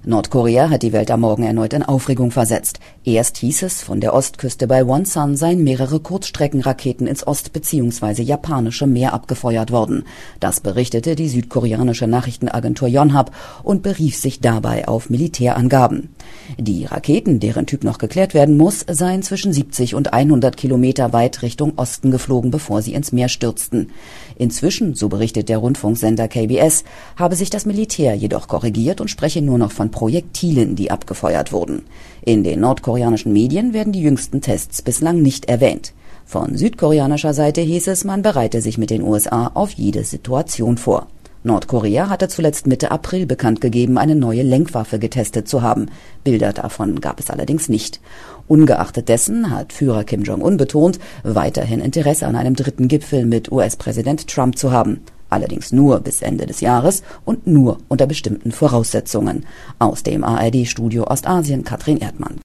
Nordkorea hat die Welt am Morgen erneut in Aufregung versetzt. Erst hieß es, von der Ostküste bei Wonsan seien mehrere Kurzstreckenraketen ins Ost- bzw. japanische Meer abgefeuert worden. Das berichtete die südkoreanische Nachrichtenagentur Yonhap und berief sich dabei auf Militärangaben. Die Raketen, deren Typ noch geklärt werden muss, seien zwischen 70 und 100 Kilometer weit Richtung Osten geflogen, bevor sie ins Meer stürzten. Inzwischen, so berichtet der Rundfunksender KBS, habe sich das Militär jedoch korrigiert und spreche nur noch von Projektilen, die abgefeuert wurden. In den nordkoreanischen Medien werden die jüngsten Tests bislang nicht erwähnt. Von südkoreanischer Seite hieß es, man bereite sich mit den USA auf jede Situation vor. Nordkorea hatte zuletzt Mitte April bekannt gegeben, eine neue Lenkwaffe getestet zu haben. Bilder davon gab es allerdings nicht. Ungeachtet dessen hat Führer Kim Jong-un betont, weiterhin Interesse an einem dritten Gipfel mit US-Präsident Trump zu haben. Allerdings nur bis Ende des Jahres und nur unter bestimmten Voraussetzungen. Aus dem ARD-Studio Ostasien, Katrin Erdmann.